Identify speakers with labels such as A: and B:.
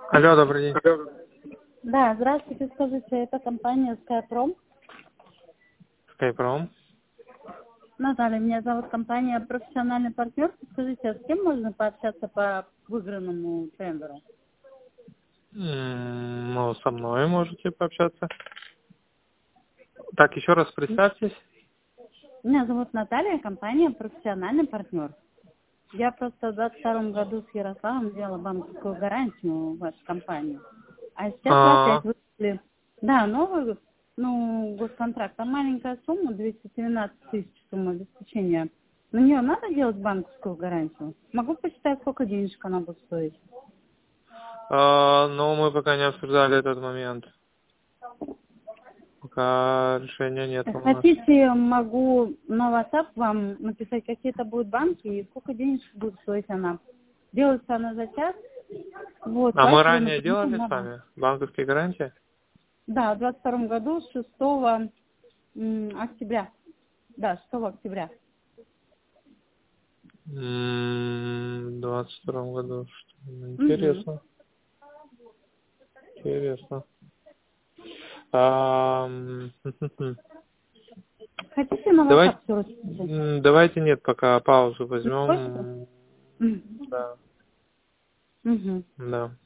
A: Алло, добрый день.
B: Да, здравствуйте, скажите, это компания Skyprom.
A: Skyprom.
B: Наталья, меня зовут компания «Профессиональный партнер». Скажите, а с кем можно пообщаться по выигранному тендеру?
A: Ну, со мной можете пообщаться. Так, еще раз представьтесь.
B: Меня зовут Наталья, компания «Профессиональный партнер». Я просто в 22 году с Ярославом делала банковскую гарантию в вашей компании. А сейчас вы опять выпустили, да, новый, госконтракт. Там маленькая сумма, 212 тысяч сумма обеспечения. На нее надо делать банковскую гарантию? Могу посчитать, сколько денежек она будет стоить?
A: Но мы пока не обсуждали этот момент. Пока решения нет у нас.
B: Хотите, могу на WhatsApp вам написать, какие это будут банки и сколько денежек будет стоить она. Делается она за час. Вот,
A: А мы
B: поэтому
A: ранее
B: например,
A: делали с
B: надо.
A: вами банковские гарантии?
B: Да, в 22 году, 6 октября. Да, 6 октября.
A: В 22 году.
B: Угу.
A: Интересно. Интересно. Ам,
B: Хотите на
A: Давайте,
B: WhatsApp все расписать?
A: давайте нет, пока паузу
B: Не хочется?
A: возьмем. Да,
B: Угу.
A: да.